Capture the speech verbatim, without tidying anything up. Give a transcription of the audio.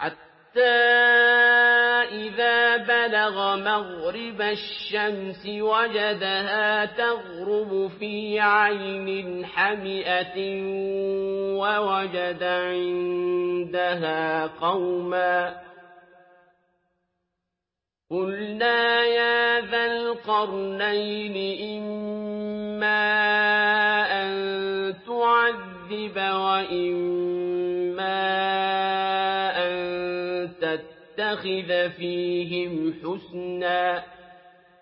حتى إذا بلغ مغرب الشمس وجدها تغرب في عين حمئة ووجد عندها قوما قلنا يا ذا القرنين إما أن تعذب وإما أن تتخذ فيهم حسنا